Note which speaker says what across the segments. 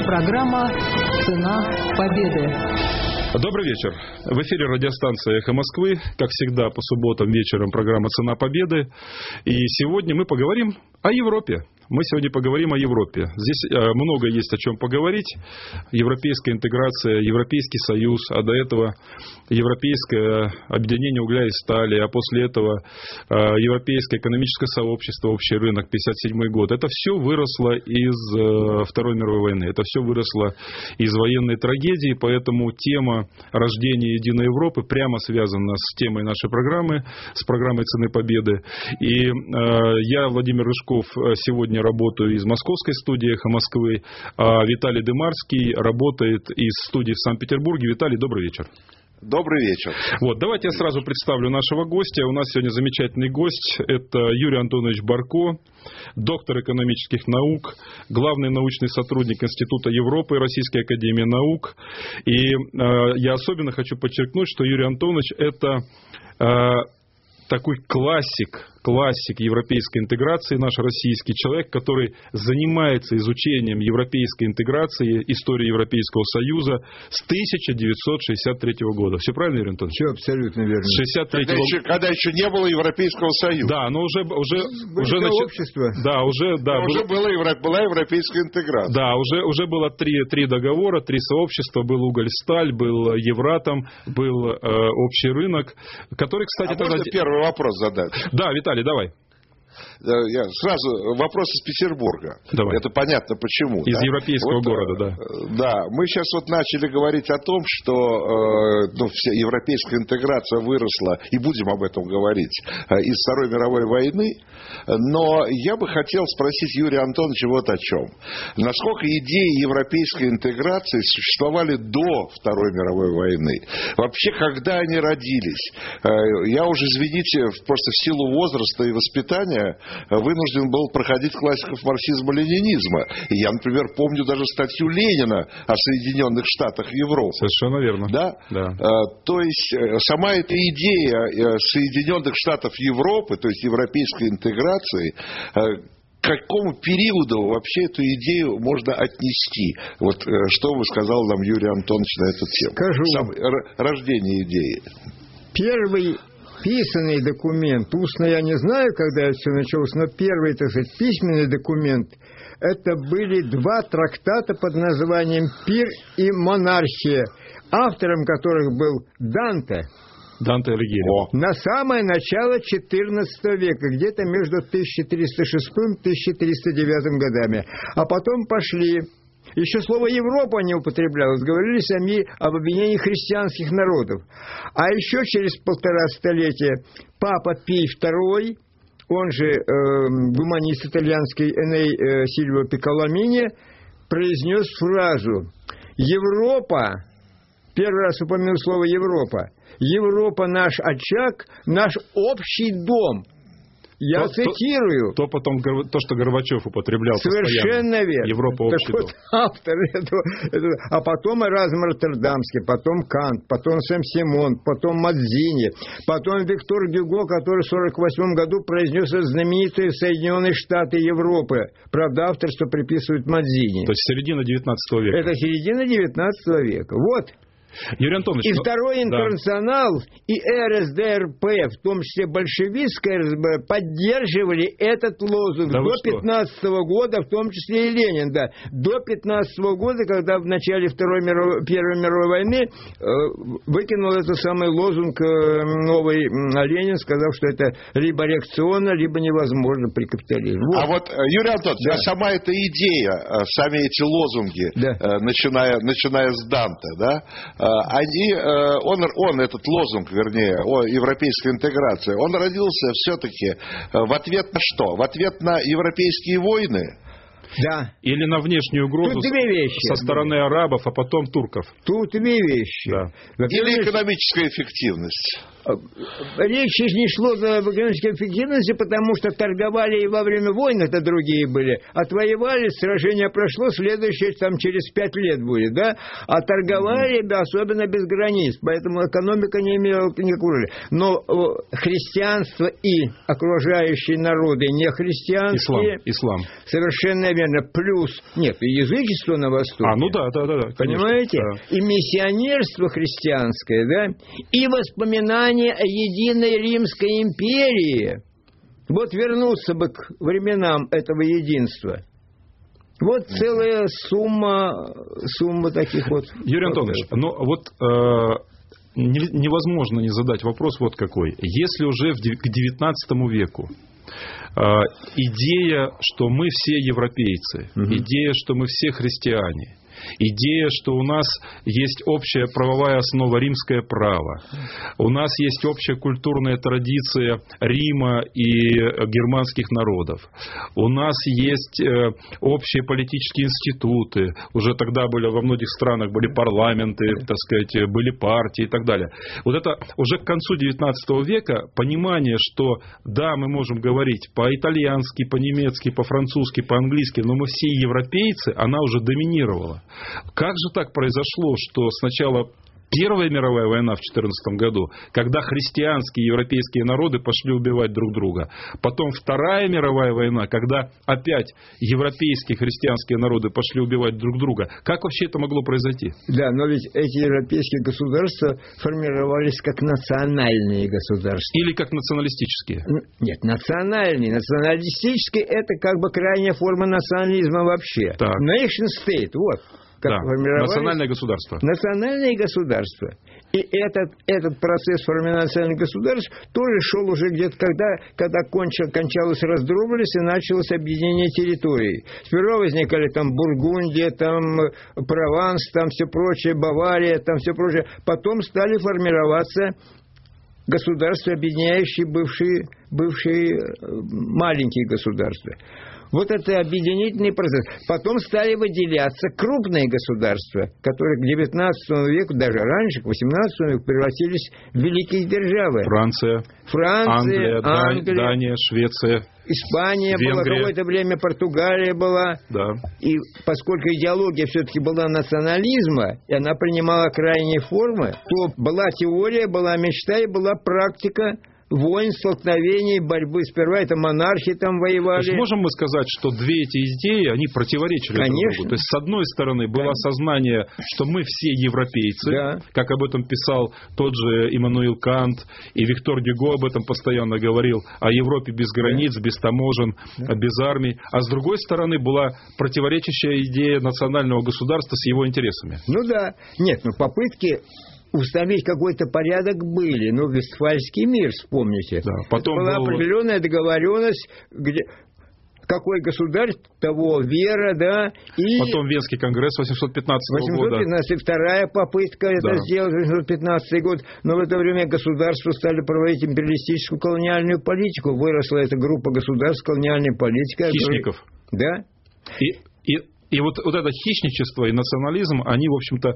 Speaker 1: Программа «Цена победы».
Speaker 2: Добрый вечер. В эфире радиостанция «Эхо Москвы». Как всегда, по субботам вечером программа «Цена победы». И сегодня мы поговорим о Европе. Мы сегодня поговорим о Европе. Здесь много есть о чем поговорить. Европейская интеграция, Европейский Союз, а до этого Европейское объединение угля и стали, а после этого Европейское экономическое сообщество, общий рынок, 1957 год. Это все выросло из Второй мировой войны. Это все выросло из военной трагедии, поэтому тема рождения Единой Европы прямо связана с темой нашей программы, с программой «Цены победы». И я, Владимир Рыжков, сегодня работаю из московской студии «Эхо Москвы», а Виталий Дымарский работает из студии в Санкт-Петербурге. Виталий, добрый вечер.
Speaker 3: Добрый вечер.
Speaker 2: Вот, давайте я сразу представлю нашего гостя. У нас сегодня замечательный гость. Это Юрий Антонович Барко, доктор экономических наук, главный научный сотрудник Института Европы Российской академии наук. И я особенно хочу подчеркнуть, что Юрий Антонович – это такой классик европейской интеграции, наш российский человек, который занимается изучением европейской интеграции, истории Европейского Союза с 1963 года. Все правильно, Юрий Антонович?
Speaker 3: Все абсолютно верно.
Speaker 2: С 63
Speaker 3: когда еще не было Европейского Союза.
Speaker 2: Да, но уже
Speaker 3: общество.
Speaker 2: Да,
Speaker 3: была европейская интеграция.
Speaker 2: Да, уже было три договора, 3 сообщества. Был Угольсталь, был Евратом, был общий рынок, который, кстати...
Speaker 3: можно первый вопрос задать?
Speaker 2: Да, Виталий, давай.
Speaker 3: Я сразу вопрос из Петербурга.
Speaker 2: Давай.
Speaker 3: Это понятно почему.
Speaker 2: Из европейского города, да.
Speaker 3: Да, мы сейчас начали говорить о том, что вся европейская интеграция выросла, и будем об этом говорить, из Второй мировой войны. Но я бы хотел спросить Юрия Антоновича вот о чем. Насколько идеи европейской интеграции существовали до Второй мировой войны? Вообще, когда они родились? Я уже, извините, просто в силу возраста и воспитания вынужден был проходить классиков марксизма-ленинизма. И я, например, помню даже статью Ленина о Соединенных Штатах Европы.
Speaker 2: Совершенно верно.
Speaker 3: Да? То есть сама эта идея Соединенных Штатов Европы, то есть европейской интеграции, к какому периоду вообще эту идею можно отнести? Вот что бы сказал нам Юрий Антонович на эту тему? Рождение идеи.
Speaker 4: Первый писанный документ, устно я не знаю, когда это все началось, но первый, так сказать, письменный документ, это были 2 трактата под названием «Пир и монархия», автором которых был Данте
Speaker 2: Алигьери.
Speaker 4: На самое начало XIV века, где-то между 1306 и 1309 годами. А потом пошли... Еще слово «Европа» не употреблялось. Говорили сами об объединении христианских народов. А еще через 1,5 столетия Папа Пий II, он же гуманист итальянский Эней Сильвио Пикколамини, произнес фразу «Европа», первый раз упомянул слово «Европа», «Европа наш очаг, наш общий дом». Я цитирую.
Speaker 2: То, что Горбачев употреблял
Speaker 4: совершенно
Speaker 2: постоянно.
Speaker 4: Верно.
Speaker 2: Европа общий дом.
Speaker 4: Автор этого. А потом Эразм Роттердамский, потом Кант, потом Сен-Симон, потом Мадзини, потом Виктор Гюго, который в 1948 году произнес знаменитые Соединенные Штаты Европы. Правда, авторство приписывают Мадзини.
Speaker 2: То есть середина 19 века.
Speaker 4: Это середина 19 века. Вот.
Speaker 2: Юрий Антонович,
Speaker 4: и Второй интернационал, и РСДРП, в том числе большевистская РСДРП, поддерживали этот лозунг до 15 года, в том числе и Ленин, да. До 15 года, когда в начале Первой мировой войны выкинул этот самый лозунг новый Ленин, сказав, что это либо реакционно, либо невозможно при капитализме. Вот.
Speaker 3: А вот, Юрий Антонович, да. Сама эта идея, сами эти лозунги, да. начиная с Данте, да, он, этот лозунг, вернее, о европейской интеграции, он родился все-таки в ответ на что? В ответ на европейские войны?
Speaker 4: Да.
Speaker 2: Или на внешнюю угрозу со стороны арабов, а потом турков?
Speaker 4: Тут 2 вещи.
Speaker 2: Да.
Speaker 3: Или экономическая эффективность?
Speaker 4: Речь не шло об экономической эффективности, потому что торговали и во время войн, это другие были. Отвоевали, сражение прошло, следующее там через 5 лет будет, да? А торговали, особенно без границ, поэтому экономика не имела никакой роли. Но христианство и окружающие народы не христианские.
Speaker 2: Ислам.
Speaker 4: Совершенно верно. Плюс, нет, и язычество на Востоке.
Speaker 2: Ну да, конечно.
Speaker 4: Понимаете?
Speaker 2: Да.
Speaker 4: И миссионерство христианское, да? И воспоминания о единой Римской империи. Вот вернуться бы к временам этого единства. Вот целая сумма таких вот...
Speaker 2: Юрий Антонович, невозможно не задать вопрос вот какой. Если уже к XIX веку идея, что мы все европейцы, идея, что мы все христиане, идея, что у нас есть общая правовая основа римское право, у нас есть общая культурная традиция Рима и германских народов, у нас есть общие политические институты, уже тогда были во многих странах были парламенты, так сказать, были партии и так далее. Вот это уже к концу XIX века понимание, что да, мы можем говорить по-итальянски, по-немецки, по-французски, по-английски, но мы все европейцы, она уже доминировала. Как же так произошло, что сначала Первая мировая война в 14 году, когда христианские европейские народы пошли убивать друг друга. Потом Вторая мировая война, когда опять европейские христианские народы пошли убивать друг друга. Как вообще это могло произойти?
Speaker 4: Да, но ведь эти европейские государства формировались как национальные государства.
Speaker 2: Или как националистические?
Speaker 4: Нет, национальные. Националистические – это как бы крайняя форма национализма вообще.
Speaker 2: Так.
Speaker 4: Nation state, вот. Как
Speaker 2: национальное государство.
Speaker 4: Национальные государства. И этот процесс формирования национальных государств тоже шел уже где-то, когда кончалась раздробленность и началось объединение территорий. Сперва возникали там Бургундия, там Прованс, там все прочее, Бавария, там все прочее. Потом стали формироваться государства, объединяющие бывшие маленькие государства. Вот это объединительный процесс. Потом стали выделяться крупные государства, которые к XIX веку, даже раньше, к XVIII веку, превратились в великие державы.
Speaker 2: Франция, Англия, Дания, Швеция,
Speaker 4: Испания
Speaker 2: Венгрия.
Speaker 4: была, какое-то время Португалия была.
Speaker 2: Да.
Speaker 4: И поскольку идеология все-таки была национализма, и она принимала крайние формы, то была теория, была мечта и была практика войн, столкновений, борьбы. Сперва это монархи там воевали.
Speaker 2: То есть можем мы сказать, что две эти идеи, они противоречили друг другу? То есть, с одной стороны, было сознание, что мы все европейцы, как об этом писал тот же Иммануил Кант, и Виктор Гюго об этом постоянно говорил, о Европе без границ, без таможен, без армий. А с другой стороны, была противоречащая идея национального государства с его интересами.
Speaker 4: Ну да. Нет, попытки установить какой-то порядок были. Ну, Вестфальский мир, вспомните.
Speaker 2: Да, потом
Speaker 4: была определенная договоренность, где какой государь, того вера, да. И
Speaker 2: потом Венский конгресс 815 года.
Speaker 4: 815, вторая попытка это сделать, 815 год. Но в это время государства стали проводить империалистическую колониальную политику. Выросла эта группа государств колониальной политики.
Speaker 2: Хищников.
Speaker 4: Да.
Speaker 2: И вот это хищничество и национализм, они, в общем-то,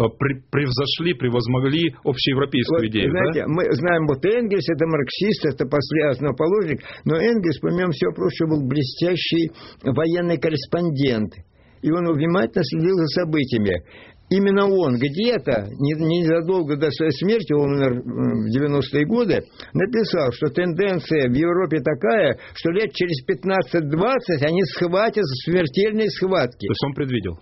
Speaker 2: превозмогли общеевропейскую идею.
Speaker 4: Знаете, мы знаем, вот Энгельс, это марксист, это основоположник, но Энгельс, помимо всего прочего, был блестящий военный корреспондент. И он внимательно следил за событиями. Именно он где-то, незадолго до своей смерти, он умер в 90-е годы, написал, что тенденция в Европе такая, что лет через 15-20 они схватятся в смертельной схватке.
Speaker 2: То есть он предвидел?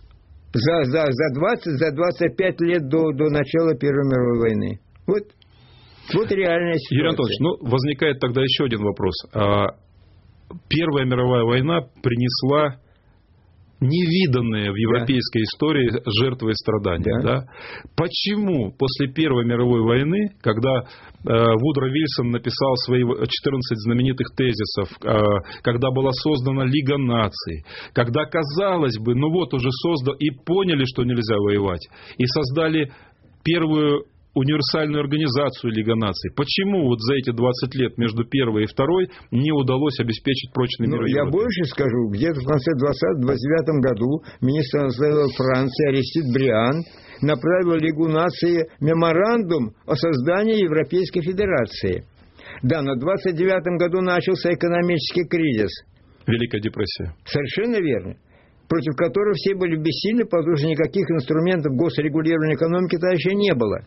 Speaker 4: За 25 лет до начала Первой мировой войны. Вот реальная ситуация.
Speaker 2: Юрий Антонович, возникает тогда еще один вопрос. Первая мировая война принесла невиданные в европейской истории жертвы и страдания. Да? Почему после Первой мировой войны, когда Вудро Вильсон написал свои 14 знаменитых тезисов, когда была создана Лига наций, когда, казалось бы, уже создал и поняли, что нельзя воевать, и создали первую универсальную организацию Лига наций. Почему вот за эти 20 лет между первой и второй не удалось обеспечить прочный мир в
Speaker 4: Я
Speaker 2: Европе?
Speaker 4: больше скажу, где-то в конце 29 году министр иностранных дел Франции Аристид Бриан направил в Лигу наций меморандум о создании Европейской Федерации. Да, но в 29 году начался экономический кризис.
Speaker 2: Великая депрессия.
Speaker 4: Совершенно верно. Против которого все были бессильны, потому что никаких инструментов госрегулирования экономики тогда еще не было.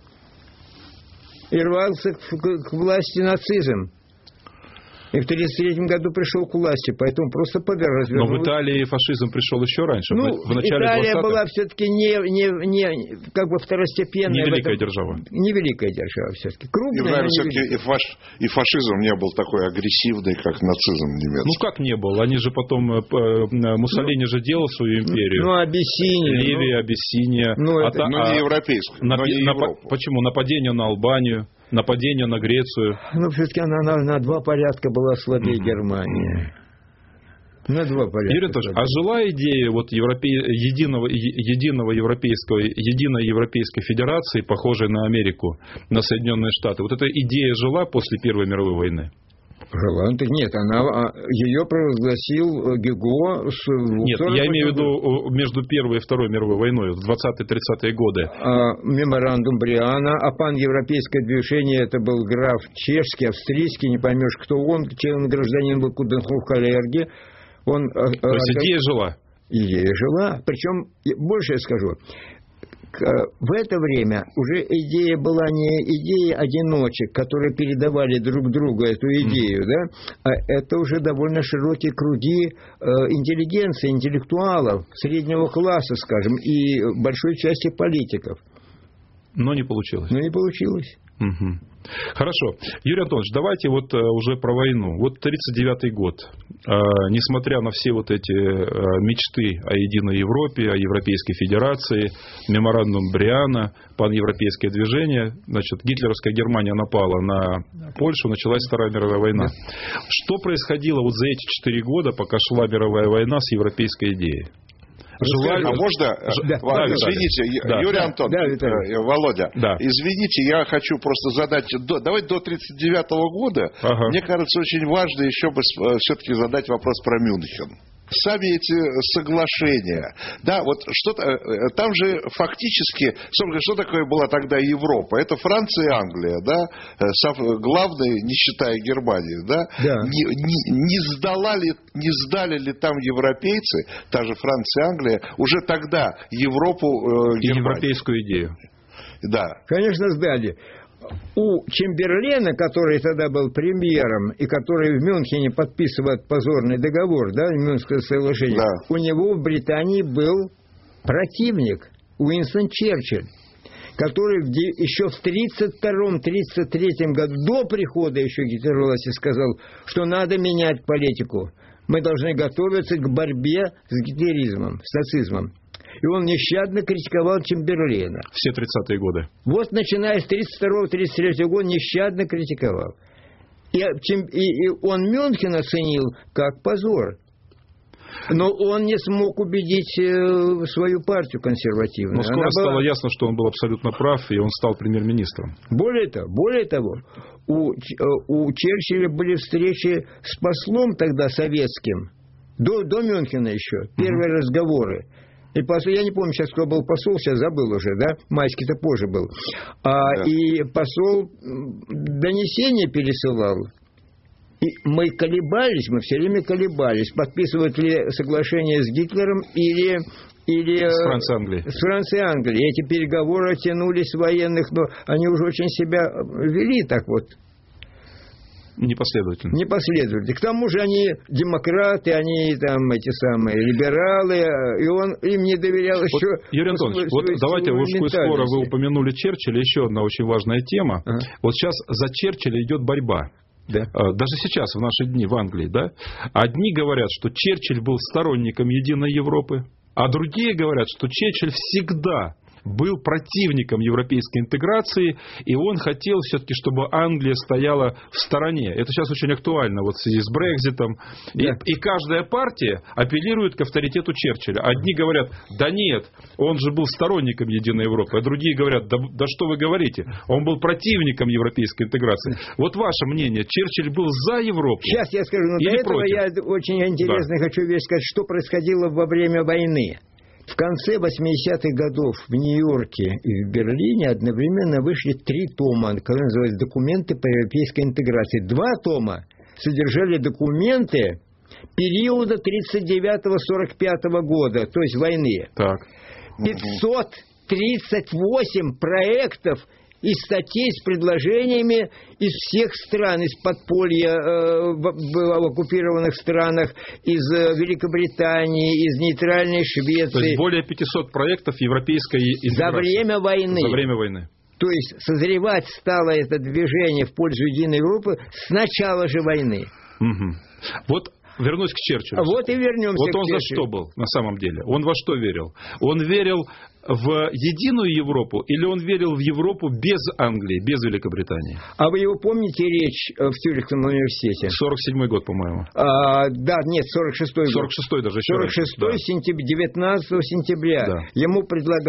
Speaker 4: И рвался к власти нацизм. И в 1933 году пришел к власти, поэтому просто развернул.
Speaker 2: Но в Италии фашизм пришел еще раньше, в начале
Speaker 4: Италия
Speaker 2: 20-х.
Speaker 4: была все-таки не как бы второстепенная.
Speaker 2: Не великая держава.
Speaker 4: Не великая держава все-таки.
Speaker 3: И,
Speaker 4: Крупная,
Speaker 3: наверное, все-таки и фашизм не был такой агрессивный, как нацизм немецкий.
Speaker 2: Ну, как не был? Они же потом... Муссолини же делал свою империю.
Speaker 4: Абиссиния.
Speaker 2: Ливия, Абиссиния.
Speaker 3: Не европейскую, но не Европу.
Speaker 2: Почему? Нападение на Албанию, нападение на Грецию.
Speaker 4: Все-таки она на 2 порядка была слабее Германии. На 2 порядка.
Speaker 2: Юрий Анатольевич, а жила идея единой европейской федерации, похожей на Америку, на Соединенные Штаты, вот эта идея жила после Первой мировой войны?
Speaker 4: Жила? Нет, ее провозгласил Гюго.
Speaker 2: Нет, я имею в виду между Первой и Второй мировой войной, в 20-30-е годы.
Speaker 4: Меморандум Бриана, паневропейское движение, это был граф чешский, австрийский, не поймешь, кто он гражданин был Куденхоф-Калерги. То есть идея жила? Идея жила. Причем, больше я скажу, в это время уже идея была не идея одиночек, которые передавали друг другу эту идею, да, а это уже довольно широкие круги интеллигенции, интеллектуалов, среднего класса, скажем, и большой части политиков.
Speaker 2: Но не получилось. Угу. Хорошо. Юрий Антонович, давайте вот уже про войну. Вот 1939 год. Несмотря на все вот эти мечты о единой Европе, о Европейской Федерации, меморандум Бриана, паневропейское движение, значит, гитлеровская Германия напала на Польшу, началась Вторая мировая война. Что происходило вот за эти 4 года, пока шла мировая война с европейской идеей?
Speaker 3: Извините, Юрий Антонович, Володя, извините, я хочу просто задать, давайте до 1939 года, мне кажется, очень важно еще бы все-таки задать вопрос про Мюнхен. Сами эти соглашения, да, вот что-то, там же фактически, что такое была тогда Европа? Это Франция и Англия, да, главные, не считая Германии, да? Не сдали ли там европейцы, та же Франция и Англия, уже тогда Европу, Германию?
Speaker 2: Европейскую идею.
Speaker 3: Да.
Speaker 4: Конечно, сдали. У Чемберлена, который тогда был премьером, и который в Мюнхене подписывает позорный договор, да, Мюнхенское соглашение, у него в Британии был противник Уинстон Черчилль, который еще в 1932-1933 году, до прихода еще Гитлера власти, сказал, что надо менять политику. Мы должны готовиться к борьбе с гитлеризмом, с нацизмом. И он нещадно критиковал Чемберлена.
Speaker 2: Все 30-е годы.
Speaker 4: Вот начиная с 1932-1933 года нещадно критиковал. И он Мюнхен оценил как позор. Но он не смог убедить свою партию консервативную.
Speaker 2: Но скоро стало ясно, что он был абсолютно прав, и он стал премьер-министром. Более
Speaker 4: того, у Черчилля были встречи с послом тогда советским, до Мюнхена еще, первые разговоры. И посол, я не помню сейчас, кто был посол, сейчас забыл уже, да? Майский-то позже был. И посол донесение пересылал. И мы все время колебались, подписывать ли соглашение с Гитлером или
Speaker 2: с Францией
Speaker 4: и Англией. Эти переговоры тянулись военных, но они уже очень себя вели так вот.
Speaker 2: Непоследовательно.
Speaker 4: К тому же они демократы, они там эти самые либералы, и он им не доверял еще.
Speaker 2: Юрий Антонович, давайте, уж скоро вы упомянули Черчилля, еще одна очень важная тема. Вот сейчас за Черчилля идет борьба. Да. Даже сейчас, в наши дни, в Англии, да? Одни говорят, что Черчилль был сторонником единой Европы, а другие говорят, что Черчилль всегда был противником европейской интеграции, и он хотел все-таки, чтобы Англия стояла в стороне. Это сейчас очень актуально вот в связи с Брекситом.
Speaker 4: Да.
Speaker 2: И каждая партия апеллирует к авторитету Черчилля. Одни говорят, да нет, он же был сторонником Единой Европы, а другие говорят, да что вы говорите, он был противником европейской интеграции. Вот ваше мнение, Черчилль был за Европу?
Speaker 4: Сейчас я скажу, но
Speaker 2: или
Speaker 4: до этого
Speaker 2: против?
Speaker 4: я очень интересно хочу вещь сказать, что происходило во время войны. В конце 80-х годов в Нью-Йорке и в Берлине одновременно вышли 3 тома, которые называются «Документы по европейской интеграции». 2 тома содержали документы периода 1939-1945 года, то есть войны.
Speaker 2: Так.
Speaker 4: 538 проектов и статей с предложениями из всех стран, из подполья в оккупированных странах, из Великобритании, из нейтральной Швеции.
Speaker 2: То есть более 500 проектов европейской интеграции.
Speaker 4: За время войны.
Speaker 2: За время войны.
Speaker 4: То есть созревать стало это движение в пользу Единой Европы с начала же войны.
Speaker 2: Угу. Вот вернусь к Черчиллю.
Speaker 4: Вот и вернемся
Speaker 2: вот
Speaker 4: к
Speaker 2: он
Speaker 4: Черчиллю.
Speaker 2: за что был на самом деле? Он во что верил? Он верил в единую Европу или он верил в Европу без Англии, без Великобритании?
Speaker 4: А вы его помните речь в Цюрихском университете?
Speaker 2: 47-й год, по-моему.
Speaker 4: Да, нет, 46-й год.
Speaker 2: 46-й даже еще
Speaker 4: 46-й
Speaker 2: раньше,
Speaker 4: сентября, 19 сентября.
Speaker 2: Да.
Speaker 4: Ему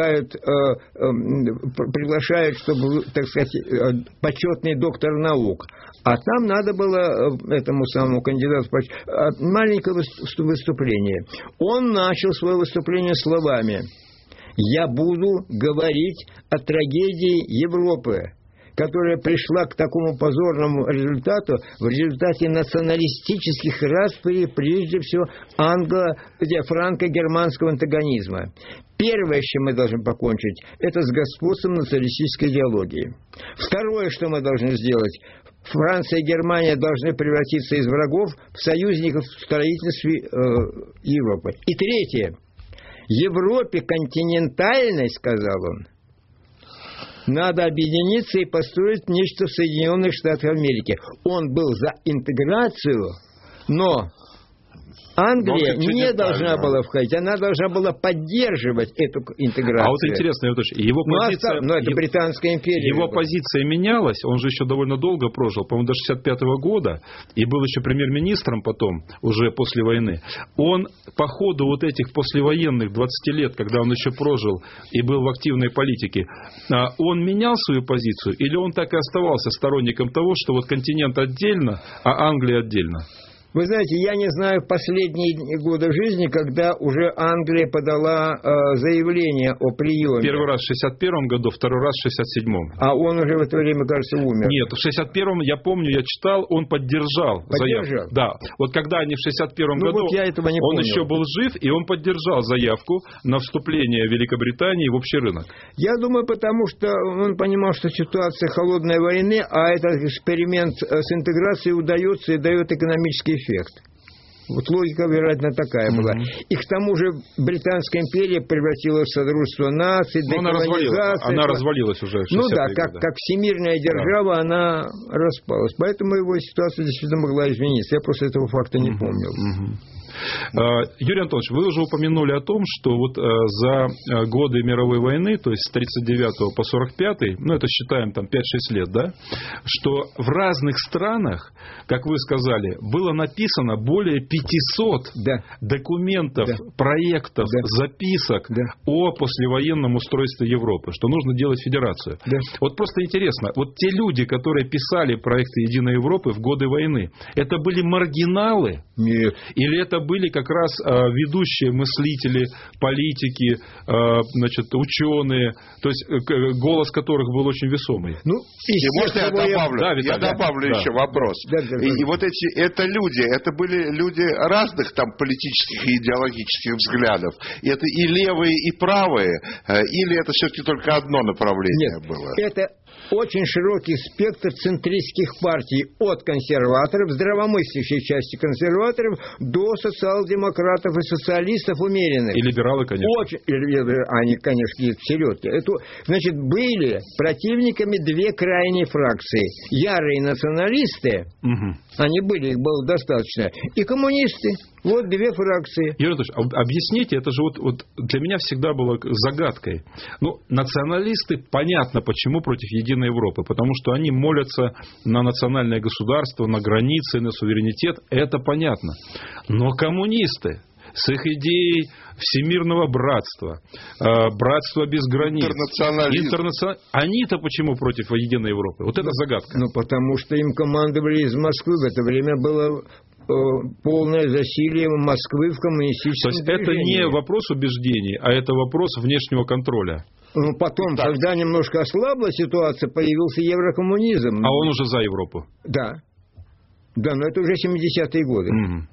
Speaker 4: приглашают, чтобы, так сказать, почетный доктор наук. А там надо было этому самому кандидату маленькое выступление. Он начал свое выступление словами: «Я буду говорить о трагедии Европы, которая пришла к такому позорному результату в результате националистических расприй, прежде всего франко-германского антагонизма. Первое, с чем мы должны покончить, это с господством националистической идеологии. Второе, что мы должны сделать, Франция и Германия должны превратиться из врагов в союзников в строительстве Европы. И третье. Европе континентальной, сказал он, надо объединиться и построить нечто в Соединенных Штатах Америки. Он был за интеграцию, но Англия не должна была входить, она должна была поддерживать эту интеграцию.
Speaker 2: А вот интересно, его позиция...
Speaker 4: Но это Британская империя.
Speaker 2: Его позиция менялась, он же еще довольно долго прожил, по-моему, до 65-го года, и был еще премьер-министром потом, уже после войны. Он по ходу вот этих послевоенных 20 лет, когда он еще прожил и был в активной политике, он менял свою позицию, или он так и оставался сторонником того, что вот континент отдельно, а Англия отдельно?
Speaker 4: Вы знаете, я не знаю последние годы жизни, когда уже Англия подала заявление о приеме.
Speaker 2: Первый раз в 61 году, второй раз в 67-м.
Speaker 4: А он уже в это время, кажется, умер.
Speaker 2: Нет, в 61-м, я помню, я читал, он поддержал заявку. Да, вот когда они в 61-м году,
Speaker 4: вот я этого не
Speaker 2: он
Speaker 4: помню.
Speaker 2: еще был жив, и он поддержал заявку на вступление Великобритании в общий рынок.
Speaker 4: Я думаю, потому что он понимал, что ситуация холодной войны, а этот эксперимент с интеграцией удается и дает экономический эффект. Вот логика, вероятно, такая была. И к тому же Британская империя превратилась в Содружество наций, деколонизация.
Speaker 2: Она развалилась уже в 60-е
Speaker 4: Ну да,
Speaker 2: годы.
Speaker 4: как всемирная держава, она распалась. Поэтому его ситуация действительно могла измениться. Я просто этого факта не помнил.
Speaker 2: Юрий Антонович, вы уже упомянули о том, что вот за годы мировой войны, то есть с 39 по 45, ну это считаем там 5-6 лет, да, что в разных странах, как вы сказали, было написано более 500 документов, проектов, записок о послевоенном устройстве Европы, что нужно делать федерацию. Вот просто интересно, вот те люди, которые писали проекты Единой Европы в годы войны, это были маргиналы?
Speaker 4: Нет.
Speaker 2: Или это были как раз ведущие мыслители, политики, значит, ученые, то есть голос которых был очень весомый?
Speaker 3: Ну, и можно я добавлю? Я добавлю еще вопрос. И вот это люди, это были люди разных там политических и идеологических взглядов. И это и левые, и правые, или это все-таки только одно направление было?
Speaker 4: Это очень широкий спектр центристских партий, от консерваторов, здравомыслящей части консерваторов, до социал-демократов и социалистов умеренных.
Speaker 2: И либералы, конечно.
Speaker 4: Они, конечно, есть вперед. Значит, были противниками две крайние фракции. Ярые националисты, они были, их было достаточно, и коммунисты. Вот две фракции.
Speaker 2: Юрий Анатольевич, объясните, это же вот для меня всегда было загадкой. Ну, националисты, понятно, почему против Единой Европы. Потому что они молятся на национальное государство, на границы, на суверенитет. Это понятно. Но коммунисты с их идеей всемирного братства, братства без границ, они-то почему против Единой Европы? Вот это загадка.
Speaker 4: Ну, потому что им командовали из Москвы. В это время было полное засилие Москвы в коммунистическом движении.
Speaker 2: То есть это не вопрос убеждений, а это вопрос внешнего контроля.
Speaker 4: Ну, потом, когда немножко ослабла ситуация, появился еврокоммунизм.
Speaker 2: А он уже за Европу.
Speaker 4: Да. Да, но это уже 70-е годы. Угу.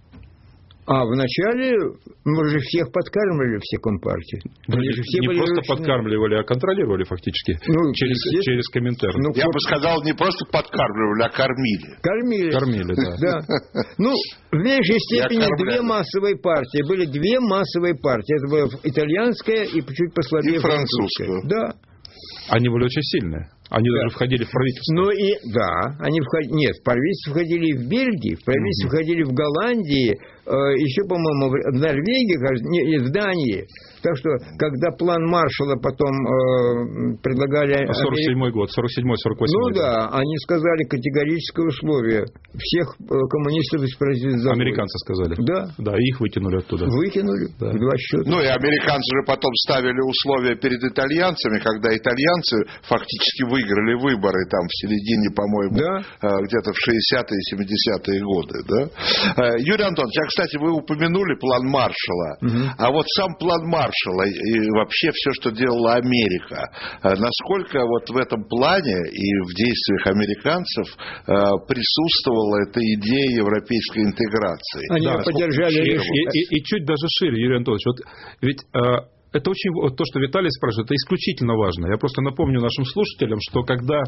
Speaker 4: А вначале мы же всех подкармливали, все компартии.
Speaker 2: Не просто подкармливали, а контролировали фактически через Коминтерн.
Speaker 3: Я бы сказал, не просто подкармливали, а кормили.
Speaker 2: Кормили, да.
Speaker 4: Ну, в меньшей степени две массовые партии. Были две массовые партии. Это была итальянская и чуть послабее французская. Да.
Speaker 2: Они были очень сильные. Они даже входили в правительство.
Speaker 4: Ну и они входили. Нет, в правительство входили в Бельгии, в правительство входили в Голландии, еще, по-моему, в Норвегии, в Дании. Так что, когда план Маршалла потом предлагали...
Speaker 2: 47-й год, 47-48
Speaker 4: Ну да, они сказали категорическое условие. Всех коммунистов из правительства забыли.
Speaker 2: Американцы сказали.
Speaker 4: Да.
Speaker 2: Да, и их вытянули оттуда.
Speaker 4: Выкинули в 2 счета.
Speaker 3: Ну и американцы же потом ставили условия перед итальянцами, когда итальянцы фактически выиграли выборы там в середине, по-моему, где-то в 60-е и 70-е годы. Да? Юрий Антонович, кстати, вы упомянули план Маршалла. А вот сам план Маршалла и вообще все, что делала Америка, насколько вот в этом плане и в действиях американцев присутствовала эта идея европейской интеграции?
Speaker 4: Они поддержали решение.
Speaker 2: И чуть даже шире, Юрий Анатольевич. Вот ведь... Это очень, то, что Виталий спрашивает, это исключительно важно. Я просто напомню нашим слушателям, что когда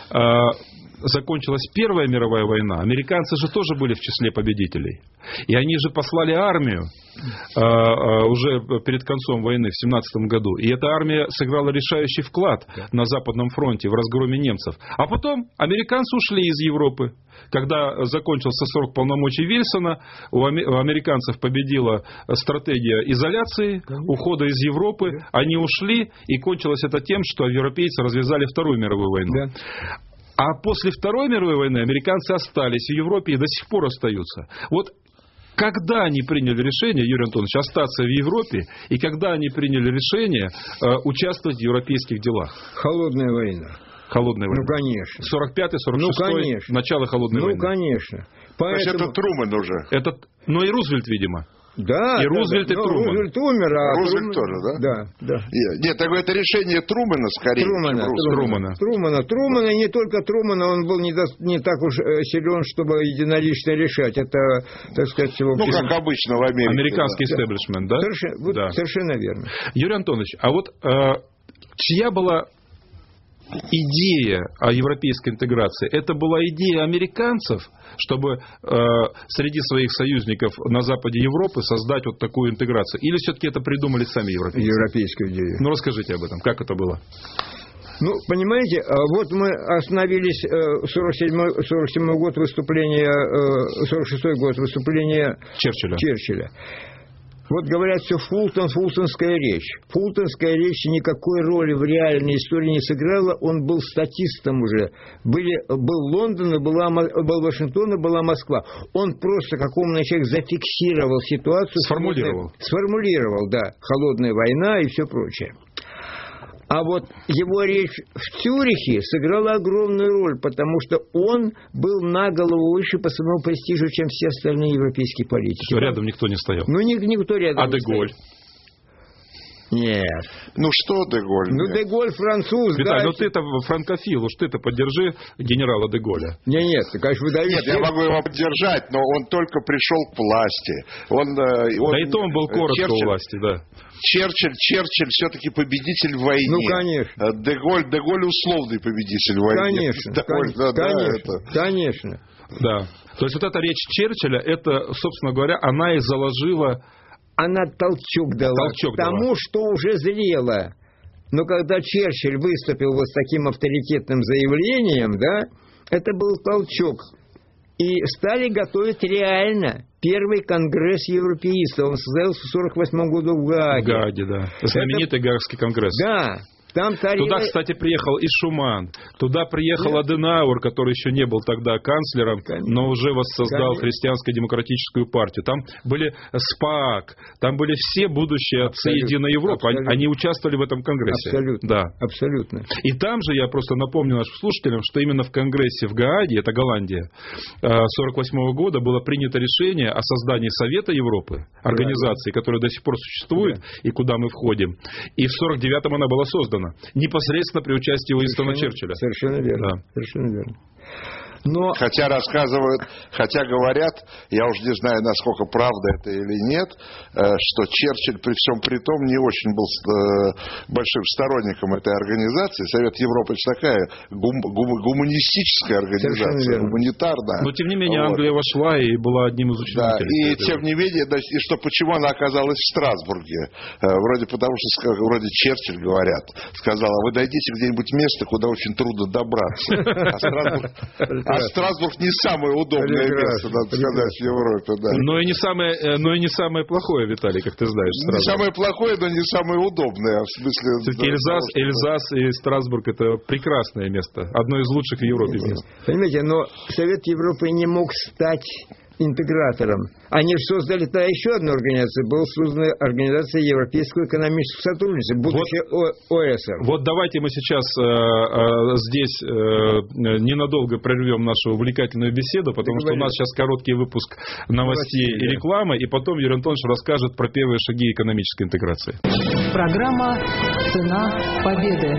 Speaker 2: закончилась Первая мировая война, американцы же тоже были в числе победителей. И они же послали армию уже перед концом войны в 1917 году. И эта армия сыграла решающий вклад на Западном фронте в разгроме немцев. А потом американцы ушли из Европы. Когда закончился срок полномочий Вильсона, у американцев победила стратегия изоляции, ухода из Европы. Они ушли, и кончилось это тем, что европейцы развязали Вторую мировую войну. А после Второй мировой войны американцы остались в Европе и до сих пор остаются. Вот когда они приняли решение, Юрий Антонович, остаться в Европе, и когда они приняли решение участвовать в европейских делах?
Speaker 4: Холодная война.
Speaker 2: Холодная война.
Speaker 4: Ну, конечно.
Speaker 2: 45-й, 46-й, начало холодной войны.
Speaker 4: Ну, конечно.
Speaker 3: Поэтому... это Трумэн уже.
Speaker 2: Ну, и Рузвельт, видимо.
Speaker 4: Да,
Speaker 2: и Рузвельт, и Трумэн.
Speaker 3: Рузвельт умер, а Рузвельт тоже, да?
Speaker 4: Да.
Speaker 3: Нет, так это решение Трумэна скорее, чем
Speaker 4: Трумэна, не только Трумэна, он был не так уж силен, чтобы единолично решать. Это, так сказать,
Speaker 3: как обычно в Америке.
Speaker 2: Американский истеблишмент, да?
Speaker 4: Совершенно верно.
Speaker 2: Юрий Антонович, а вот чья была идея о европейской интеграции? Это была идея американцев, чтобы среди своих союзников на западе Европы создать вот такую интеграцию? Или все-таки это придумали сами европейцы?
Speaker 4: Европейскую идею.
Speaker 2: Ну, расскажите об этом. Как это было?
Speaker 4: Ну, понимаете, вот мы остановились 47 год выступления, 46-й год выступления Черчилля. Вот говорят все фултонская речь. Фултонская речь никакой роли в реальной истории не сыграла. Он был статистом уже. Был Лондон, был Вашингтон, и была Москва. Он просто, как умный человек, зафиксировал ситуацию. Сформулировал, да. Холодная война и все прочее. А вот его речь в Цюрихе сыграла огромную роль, потому что он был на голову выше по своему престижу, чем все остальные европейские политики.
Speaker 2: Что рядом никто не стоял?
Speaker 4: Ну, никто рядом не стоял.
Speaker 2: А Де-Голь?
Speaker 3: Нет. Ну что Де-Голь?
Speaker 4: Ну, Де-Голь француз,
Speaker 2: Виталий, ну ты-то франкофил, уж ты-то поддержи генерала Де-Голля.
Speaker 4: Нет, ты, конечно, выдаешь.
Speaker 3: Нет, я могу его поддержать, но он только пришел к власти.
Speaker 2: Да и то он был коротко у власти, да.
Speaker 3: Черчилль все-таки победитель в войне.
Speaker 4: Ну, конечно.
Speaker 3: Де-Голь условный победитель в войне.
Speaker 4: Конечно.
Speaker 2: Да. То есть вот эта речь Черчилля, это, собственно говоря, она и заложила...
Speaker 4: Она толчок дала к тому, что уже зрело. Но когда Черчилль выступил вот с таким авторитетным заявлением, да, это был толчок. И стали готовить реально первый конгресс европеистов. Он состоялся в 1948 году в Гааге.
Speaker 2: В Гааге, да. Знаменитый Гаагский конгресс.
Speaker 4: Да. Там
Speaker 2: Туда, кстати, приехал и Шуман, туда приехал Аденауэр, который еще не был тогда канцлером, но уже воссоздал христианско-демократическую партию. Там были СПАК, там были все будущие отцы Единой Европы. Они участвовали в этом конгрессе.
Speaker 4: Абсолютно.
Speaker 2: Да.
Speaker 4: Абсолютно.
Speaker 2: И там же, я просто напомню нашим слушателям, что именно в конгрессе в Гааге, это Голландия, 1948 года было принято решение о создании Совета Европы, организации, которая до сих пор существует и куда мы входим. И в 1949-м она была создана. Непосредственно при участии Уинстона Черчилля.
Speaker 4: Совершенно верно. Да. Совершенно верно. Но...
Speaker 3: Хотя рассказывают, хотя говорят, я уж не знаю, насколько правда это или нет, что Черчилль при всем при том не очень был большим сторонником этой организации. Совет Европы такая гуманистическая организация, гуманитарная.
Speaker 2: Но тем не менее Англия вошла и была одним из учредителей.
Speaker 3: Да, и тем не менее, и что почему она оказалась в Страсбурге? Вроде потому что вроде Черчилль, говорят, сказал: а вы найдите где-нибудь место, куда очень трудно добраться. А Страсбург не самое удобное место, надо сказать, в Европе. Да.
Speaker 2: Но и не самое плохое, Виталий, как ты знаешь.
Speaker 3: Страсбург. Не самое плохое, но не самое удобное. В смысле,
Speaker 2: Эльзас и Страсбург — это прекрасное место. Одно из лучших в Европе мест.
Speaker 4: Понимаете, но Совет Европы не мог стать интегратором. Они создали тогда еще одну организацию. Была создана Организация Европейского экономического сотрудничества, будущее ОЭСР.
Speaker 2: Вот давайте мы сейчас здесь ненадолго прервем нашу увлекательную беседу, потому что у нас сейчас короткий выпуск новостей и рекламы, и потом Юрий Антонович расскажет про первые шаги экономической интеграции.
Speaker 1: Программа «Цена победы».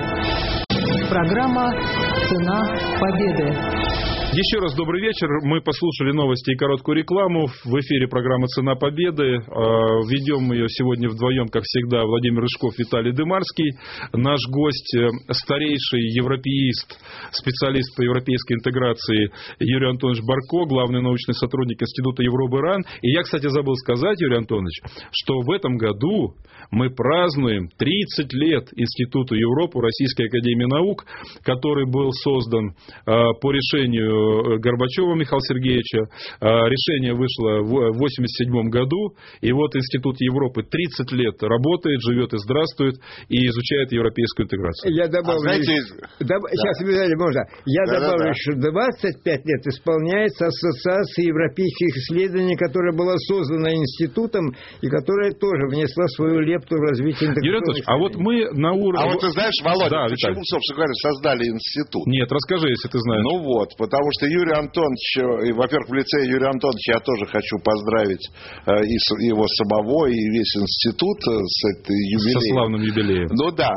Speaker 1: Программа «Цена победы».
Speaker 2: Еще раз добрый вечер. Мы послушали новости и короткую рекламу. В эфире программа «Цена победы». Ведем ее сегодня вдвоем, как всегда, Владимир Рыжков, Виталий Дымарский. Наш гость, старейший европеист, специалист по европейской интеграции Юрий Антонович Барко, главный научный сотрудник Института Европы-РАН. И я, кстати, забыл сказать, Юрий Антонович, что в этом году мы празднуем 30 лет Институту Европы Российской академии наук, который был создан по решению Горбачева Михаила Сергеевича. Решение вышло в 1987 году. И вот Институт Европы 30 лет работает, живет и здравствует, и изучает европейскую интеграцию.
Speaker 4: Я добавлю, сейчас, Виталий, можно? Я добавлю, что 25 лет исполняется Ассоциация европейских исследований, которая была создана институтом и которая тоже внесла свою лепту в развитие интеграции.
Speaker 2: Юрий Анатольевич, а вот мы на уровне...
Speaker 3: А вот ты знаешь, Володя, почему, собственно говоря, создали институт?
Speaker 2: Нет, расскажи, если ты знаешь.
Speaker 3: Ну вот, потому что Юрий Антонович, во-первых, в лице Юрия Антоновича я тоже хочу поздравить и его самого, и весь институт с этой юбилеем.
Speaker 2: Со славным юбилеем.
Speaker 3: Ну да,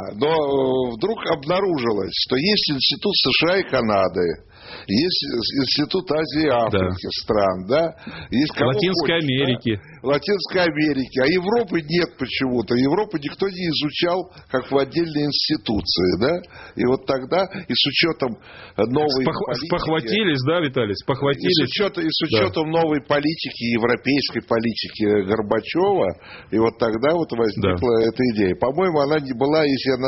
Speaker 3: но вдруг обнаружилось, что есть институт США и Канады, есть институт Азии и Африки, стран, да? Есть
Speaker 2: Латинской Америки.
Speaker 3: Да? Латинской Америки. А Европы нет почему-то. Европу никто не изучал как в отдельной институции, да? И вот тогда, и с учетом новой политики...
Speaker 2: Спохватились, да, Виталий? Спохватились.
Speaker 3: И с учетом новой политики, европейской политики Горбачева, и вот тогда вот возникла эта идея. По-моему, она не была,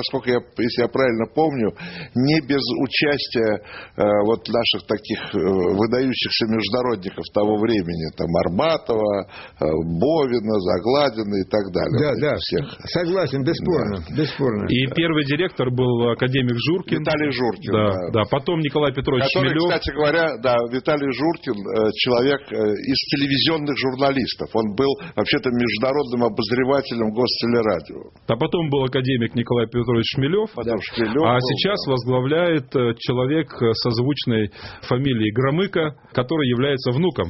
Speaker 3: если я правильно помню, не без участия вот наших таких выдающихся международников того времени, там Арбатова, Бовина, Загладина и так далее.
Speaker 4: Да, всех. Согласен, бесспорно.
Speaker 2: И первый директор был академик Журкин.
Speaker 3: Виталий Журкин.
Speaker 2: Да. Потом Николай Петрович Шмелев.
Speaker 3: Кстати говоря, Виталий Журкин, человек из телевизионных журналистов. Он был вообще-то международным обозревателем Гостелерадио.
Speaker 2: А потом был академик Николай Петрович Шмелев. А сейчас возглавляет человек созвучный фамилией Громыко, который является внуком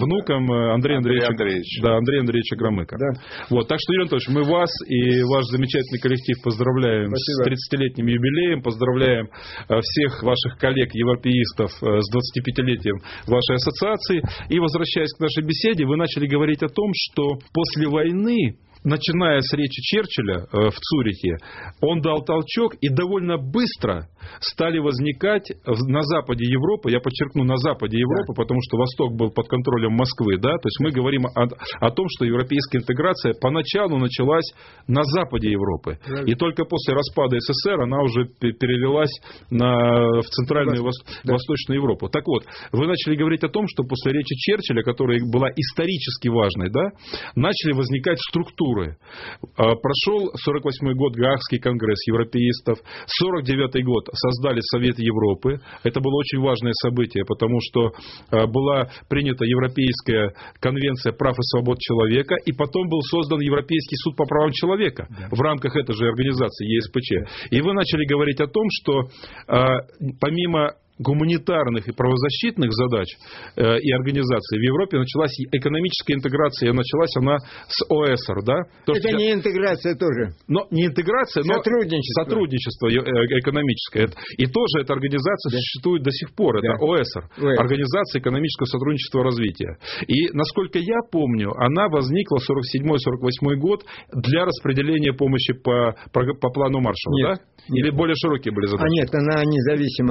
Speaker 2: Андрея Андреевича Громыка. Да. Вот, так что, Юрий Анатольевич, мы вас и ваш замечательный коллектив поздравляем с 30-летним юбилеем, поздравляем всех ваших коллег-европеистов с 25-летием вашей ассоциации. И, возвращаясь к нашей беседе, вы начали говорить о том, что после войны начиная с речи Черчилля в Цюрихе, он дал толчок, и довольно быстро стали возникать на западе Европы, я подчеркну, на западе Европы, потому что Восток был под контролем Москвы, да, то есть мы говорим о том, что европейская интеграция поначалу началась на западе Европы, и только после распада СССР она уже перелилась в Центральную и Восточную Европу. Так вот, вы начали говорить о том, что после речи Черчилля, которая была исторически важной, да, начали возникать структуры. Прошел 48-й год Гаагский конгресс европеистов, 49-й год создали Совет Европы. Это было очень важное событие, потому что была принята Европейская конвенция прав и свобод человека, и потом был создан Европейский суд по правам человека в рамках этой же организации ЕСПЧ. И вы начали говорить о том, что помимо гуманитарных и правозащитных задач и организаций в Европе началась экономическая интеграция, началась она с ОЭСР, да?
Speaker 4: Это не интеграция тоже.
Speaker 2: Но не интеграция, но сотрудничество экономическое. И тоже эта организация существует до сих пор. Это ОЭСР, Организация экономического сотрудничества и развития. И, насколько я помню, она возникла в 47-48 год для распределения помощи по плану Маршалла, да? Или более широкие были задачи?
Speaker 4: Нет, она независима.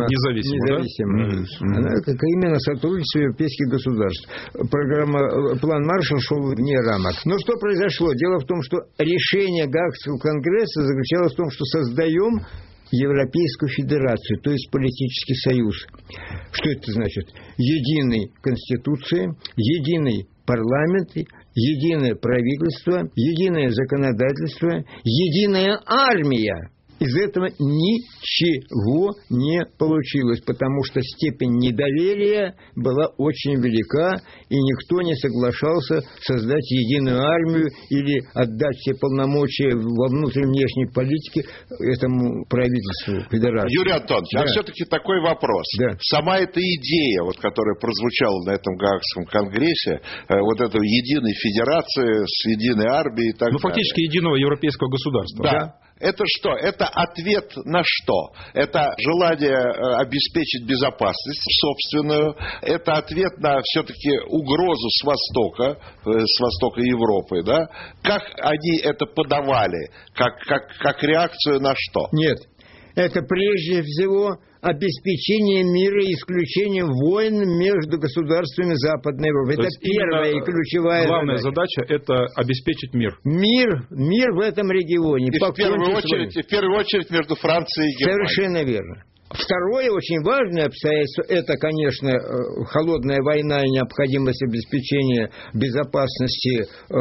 Speaker 4: Она как именно сотрудничество европейских государств. План Маршалла шел вне рамок. Но что произошло? Дело в том, что решение Гаагского конгресса заключалось в том, что создаем Европейскую федерацию, то есть политический союз. Что это значит? Единая конституция, единый парламент, единое правительство, единое законодательство, единая армия. Из этого ничего не получилось, потому что степень недоверия была очень велика, и никто не соглашался создать единую армию или отдать все полномочия во внутренней и внешней политике этому правительству федерации.
Speaker 3: Юрий Антонович, а все-таки такой вопрос. Сама эта идея, которая прозвучала на этом Гаагском конгрессе, вот этой единой федерации с единой армией и так далее.
Speaker 2: Фактически единого европейского государства.
Speaker 3: Да. Это что? Это ответ на что? Это желание обеспечить безопасность собственную. Это ответ на все-таки угрозу с востока Европы. Да? Как они это подавали? Как реакцию на что?
Speaker 4: Нет. Это прежде всего обеспечение мира и исключение войн между государствами Западной Европы. Это первая и ключевая
Speaker 2: главная задача – это обеспечить мир.
Speaker 4: Мир в этом регионе.
Speaker 3: И в первую очередь между Францией и Германией.
Speaker 4: Совершенно верно. Второе очень важное обстоятельство – это, конечно, холодная война и необходимость обеспечения безопасности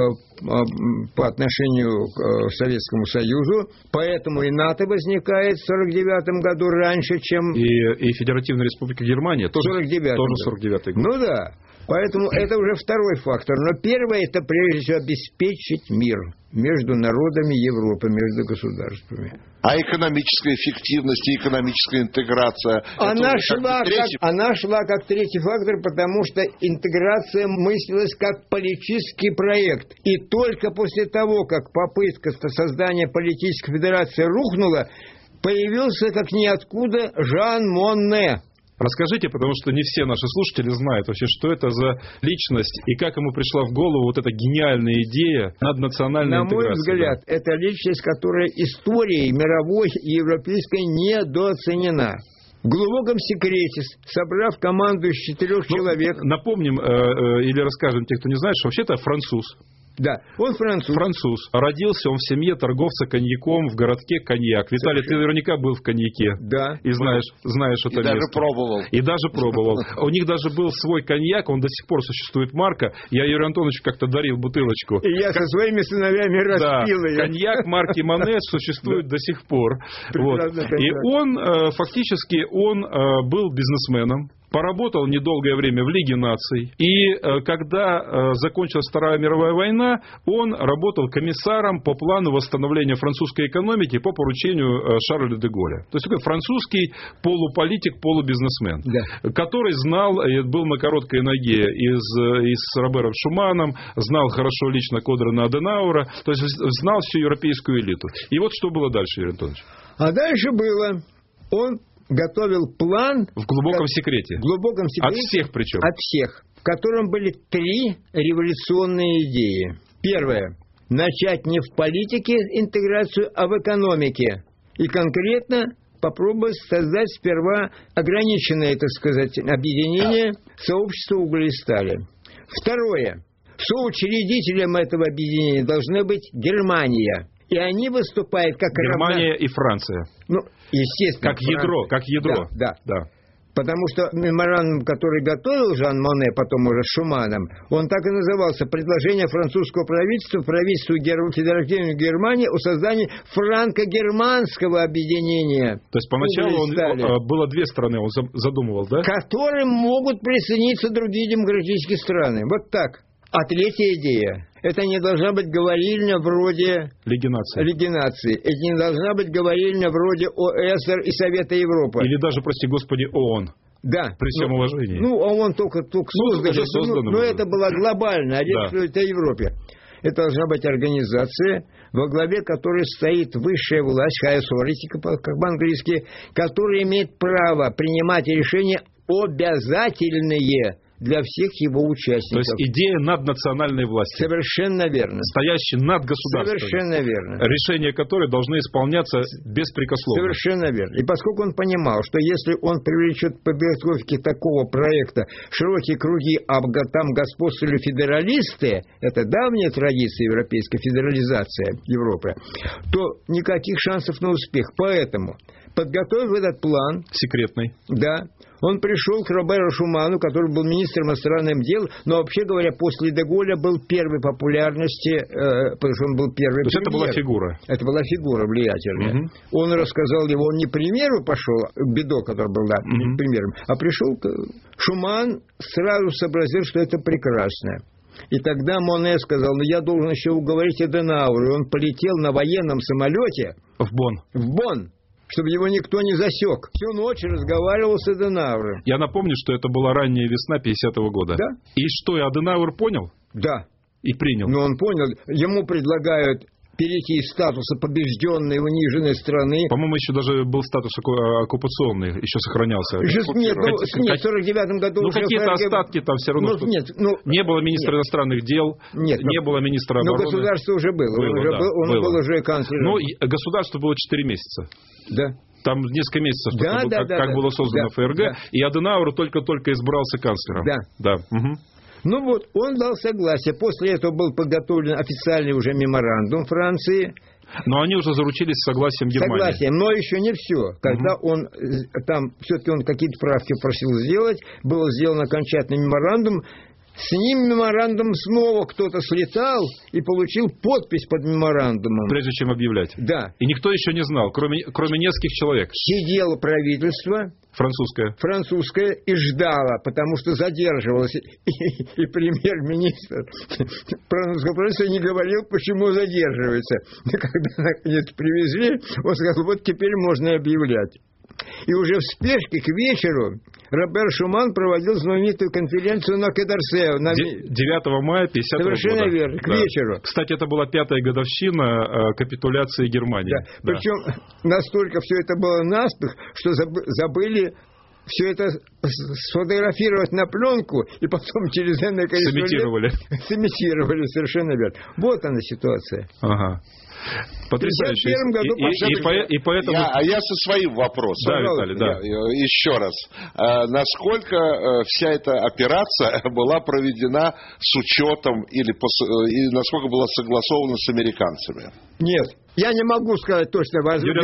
Speaker 4: по отношению к Советскому Союзу. Поэтому и НАТО возникает в 1949 году раньше, чем…
Speaker 2: И Федеративная Республика Германия тоже 49-й год.
Speaker 4: Ну да. Поэтому это уже второй фактор. Но первое – это прежде всего обеспечить мир между народами Европы, между государствами.
Speaker 3: А экономическая эффективность и экономическая интеграция?
Speaker 4: Она шла как третий фактор, потому что интеграция мыслилась как политический проект. И только после того, как попытка создания политической федерации рухнула, появился как ниоткуда Жан Монне.
Speaker 2: Расскажите, потому что не все наши слушатели знают вообще, что это за личность и как ему пришла в голову вот эта гениальная идея наднациональной интеграции.
Speaker 4: На мой взгляд, это личность, которая историей мировой и европейской недооценена. В глубоком секрете, собрав команду из 4 человек...
Speaker 2: Напомним или расскажем тем, кто не знает, что вообще-то француз.
Speaker 4: Да, он француз.
Speaker 2: Родился он в семье торговца коньяком в городке Коньяк. Виталий, ты наверняка был в Коньяке.
Speaker 4: Да.
Speaker 2: И знаешь это место. И даже пробовал. У них даже был свой коньяк, он до сих пор существует, марка. Я Юрию Антоновичу как-то дарил бутылочку.
Speaker 4: И я со своими сыновьями распил ее.
Speaker 2: Коньяк марки Монет существует до сих пор. И он, фактически, был бизнесменом. Поработал недолгое время в Лиге наций. И когда закончилась Вторая мировая война, он работал комиссаром по плану восстановления французской экономики по поручению Шарля де Голля. То есть такой французский полуполитик, полубизнесмен, который знал, был на короткой ноге и с Робером Шуманом, знал хорошо лично Конрада Аденауэра, то есть знал всю европейскую элиту. И вот что было дальше, Юрий Антонович?
Speaker 4: А дальше было, он готовил план...
Speaker 2: В глубоком секрете. От всех причем.
Speaker 4: От всех. В котором были 3 революционные идеи. Первое. начать не в политике интеграцию, а в экономике. И конкретно попробовать создать сперва ограниченное, так сказать, объединение сообщества угля и стали. Второе. Соучредителем этого объединения должны быть Германия. И они выступают как
Speaker 2: Германия и Франция.
Speaker 4: Ну, естественно.
Speaker 2: Как ядро.
Speaker 4: Да. Потому что меморандум, который готовил Жан Моне, потом уже с Шуманом, он так и назывался «Предложение французского правительства правительству Федеративной Германии о создании франко-германского объединения».
Speaker 2: То есть поначалу было две страны, он задумывал, да?
Speaker 4: К которым могут присоединиться другие демократические страны. Вот так. А третья идея. Это не должна быть говорильня вроде Лиги наций. Это не должна быть говорильня вроде ОСР и Совета Европы.
Speaker 2: Или даже, прости господи, ООН.
Speaker 4: Да.
Speaker 2: При всем уважении.
Speaker 4: ООН только создали. Но это было глобально. А речь идет о Европе. Это должна быть организация, во главе которой стоит высшая власть, high authority, как по-английски, которая имеет право принимать решения обязательные для всех его участников.
Speaker 2: То есть идея наднациональной власти.
Speaker 4: Совершенно верно.
Speaker 2: Стоящей над государством.
Speaker 4: Совершенно верно.
Speaker 2: Решения которой должны исполняться беспрекословно.
Speaker 4: Совершенно верно. И поскольку он понимал, что если он привлечет к подготовке такого проекта широкие круги, а там господствовали федералисты, это давняя традиция европейской федерализации Европы, то никаких шансов на успех. Поэтому, подготовив этот план...
Speaker 2: Секретный.
Speaker 4: Да. Он пришел к Роберу Шуману, который был министром иностранных дел, но, вообще говоря, после де Голля был первой популярности, потому что он был первый премьер.
Speaker 2: То есть это была фигура?
Speaker 4: Это была фигура влиятельная. Угу. Он рассказал его, он не премьеру пошел, Бидо, который был премьером, а пришел Шуман, сразу сообразил, что это прекрасно. И тогда Моне сказал, я должен еще уговорить Аденауэра. И он полетел на военном самолете
Speaker 2: в Бонн.
Speaker 4: Чтобы его никто не засек. Всю ночь разговаривал с Аденауэром.
Speaker 2: Я напомню, что это была ранняя весна 50-го года.
Speaker 4: Да.
Speaker 2: И что, и Аденауэр понял?
Speaker 4: Да.
Speaker 2: И принял?
Speaker 4: Но он понял. Ему предлагают перейти из статуса побежденной, униженной страны.
Speaker 2: По-моему, еще даже был статус оккупационный, еще сохранялся.
Speaker 4: Нет, в 49-м году...
Speaker 2: Ну, какие-то остатки там все равно... Не было министра иностранных дел, не было министра обороны.
Speaker 4: Но государство уже было. Он был уже канцлером.
Speaker 2: Ну, государство было 4 месяца.
Speaker 4: Да.
Speaker 2: Там несколько месяцев, как было создано ФРГ, и Аденауэр только-только избрался канцлером.
Speaker 4: Да.
Speaker 2: Угу.
Speaker 4: Ну вот, он дал согласие. После этого был подготовлен официальный уже меморандум Франции.
Speaker 2: Но они уже заручились согласием Германии.
Speaker 4: Согласием, но еще не все. Когда он, там, все-таки он какие-то правки просил сделать, был сделан окончательный меморандум. С ним меморандум снова кто-то слетал и получил подпись под меморандумом.
Speaker 2: Прежде чем объявлять.
Speaker 4: Да.
Speaker 2: И никто еще не знал, кроме нескольких человек.
Speaker 4: Сидело правительство. Французское и ждало, потому что задерживалось. И премьер-министр французского правительства не говорил, почему задерживается. Когда наконец привезли, он сказал, вот теперь можно объявлять. И уже в спешке к вечеру Робер Шуман проводил знаменитую конференцию на Кедарсе.
Speaker 2: 9 мая 50 года.
Speaker 4: Совершенно верно, к вечеру.
Speaker 2: Кстати, это была 5-я годовщина капитуляции Германии.
Speaker 4: Да. Причем настолько все это было наспех, что забыли все это сфотографировать на пленку и потом через энное количество лет сымитировали, совершенно верно. Вот она ситуация.
Speaker 2: Ага. Потрясающе.
Speaker 3: И поэтому... Я со своим вопросом.
Speaker 2: Да, Виталий, да.
Speaker 3: Еще раз. Насколько вся эта операция была проведена с учетом и насколько была согласована с американцами?
Speaker 4: Нет. Я не могу сказать точно.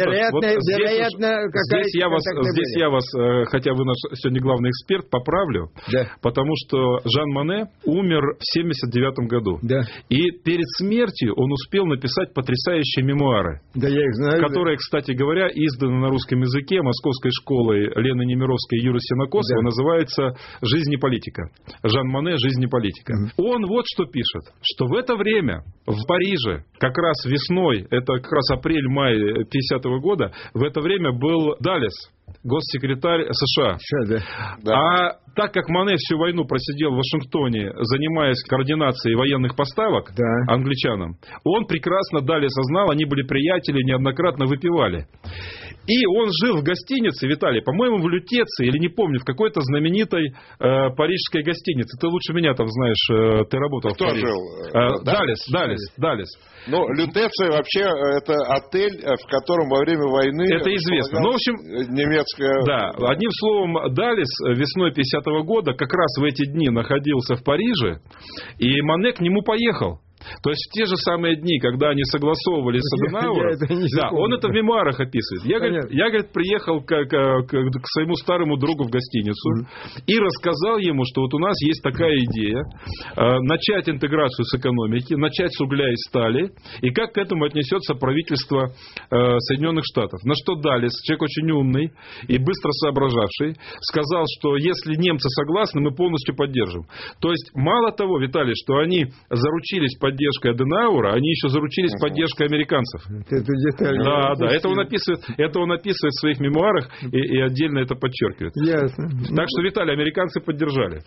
Speaker 4: Вероятно,
Speaker 2: здесь я вас, хотя вы наш сегодня главный эксперт, поправлю.
Speaker 4: Да.
Speaker 2: Потому что Жан Моне умер в 79 году.
Speaker 4: Да.
Speaker 2: И перед смертью он успел написать потрясающие мемуары.
Speaker 4: Да, я их знаю.
Speaker 2: Которые, кстати говоря, изданы на русском языке Московской школой Лены Немировской и Юры Сенокосова. Да. Называется «Жизнь и политика». Жан Моне «Жизнь и политика». Он вот что пишет, что в это время в Париже, как раз весной, это как раз апрель-май 50-го года, в это время был Даллес, госсекретарь США.
Speaker 4: Да.
Speaker 2: А так как Моне всю войну просидел в Вашингтоне, занимаясь координацией военных поставок англичанам, он прекрасно Даллеса знал, они были приятели, неоднократно выпивали. И он жил в гостинице, Виталий, по-моему, в Лютеции, или не помню, в какой-то знаменитой парижской гостинице. Ты лучше меня там знаешь, ты работал
Speaker 3: Кто
Speaker 2: в Париже.
Speaker 3: жил?
Speaker 2: Далис.
Speaker 3: Ну, Лютеция вообще это отель, в котором во время войны...
Speaker 2: Это известно. Ну, в общем,
Speaker 3: немецкая...
Speaker 2: Да, одним словом, Далис весной 50-го года как раз в эти дни находился в Париже, и Моне к нему поехал. То есть в те же самые дни, когда они согласовывали с Аденауром, он это в мемуарах описывает. Я говорит, приехал к своему старому другу в гостиницу и рассказал ему, что вот у нас есть такая идея начать интеграцию с экономики, начать с угля и стали, и как к этому отнесется правительство Соединенных Штатов. На что Далис, человек очень умный и быстро соображавший, сказал, что если немцы согласны, мы полностью поддержим. То есть мало того, Виталий, что они заручились поддержкой Аденаура, они еще заручились поддержкой американцев.
Speaker 4: Это деталь.
Speaker 2: Да, это он описывает в своих мемуарах и отдельно это подчеркивает.
Speaker 4: Ясно.
Speaker 2: Так что, Виталий, американцы поддержали.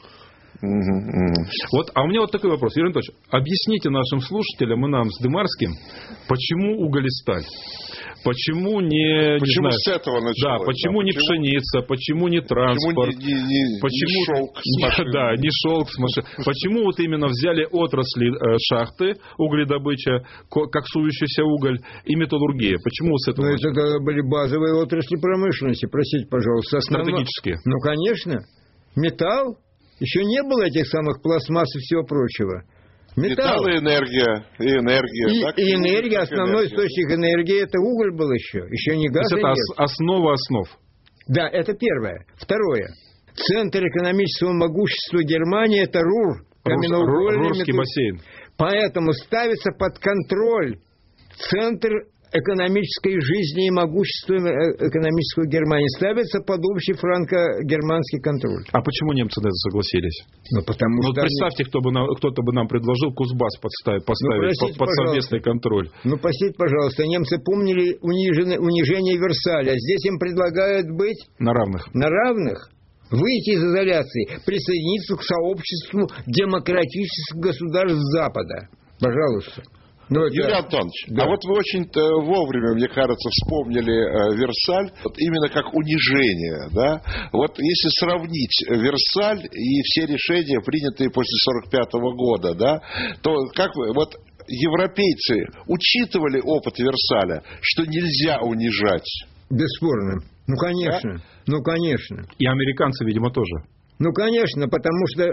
Speaker 2: Вот, а у меня вот такой вопрос. Юрий Анатольевич, объясните нашим слушателям и нам с Дымарским, почему уголь и сталь? Почему не...
Speaker 3: Почему
Speaker 2: не
Speaker 3: с этого началось?
Speaker 2: Да, почему не пшеница, почему не транспорт?
Speaker 3: Почему не шелк с машин?
Speaker 2: Да, не шелк с машин. Почему вот именно взяли отрасли шахты, угледобыча, коксующийся уголь и металлургия? Почему с этого?
Speaker 4: Ну, это были базовые отрасли промышленности, простите, пожалуйста.
Speaker 2: Стратегические.
Speaker 4: Ну, конечно. Металл. Еще не было этих самых пластмасс и всего прочего.
Speaker 3: Металл и энергия. И
Speaker 4: энергия, основной источник энергии, это уголь был еще не газ.
Speaker 2: То есть это основа основ.
Speaker 4: Да, это первое. Второе. Центр экономического могущества Германии — это Рур.
Speaker 2: Рурский бассейн.
Speaker 4: Поэтому ставится под контроль центр экономической жизни и могущества экономической Германии, ставится под общий франко-германский контроль.
Speaker 2: А почему немцы на это согласились?
Speaker 4: Ну, потому что...
Speaker 2: представьте, кто-то бы нам предложил Кузбасс поставить под совместный контроль.
Speaker 4: Ну, простите, пожалуйста, немцы помнили унижение Версаля. Здесь им предлагают быть...
Speaker 2: На равных.
Speaker 4: Выйти из изоляции, присоединиться к сообществу демократических государств Запада. Пожалуйста.
Speaker 3: Юрий Антонович, а вот вы очень вовремя, мне кажется, вспомнили Версаль, вот именно как унижение, да? Вот если сравнить Версаль и все решения, принятые после 1945 года, да, то как вы, вот европейцы учитывали опыт Версаля, что нельзя унижать?
Speaker 4: Бесспорно. Ну, конечно. Да? Ну, конечно.
Speaker 2: И американцы, видимо, тоже.
Speaker 4: Ну, конечно, потому что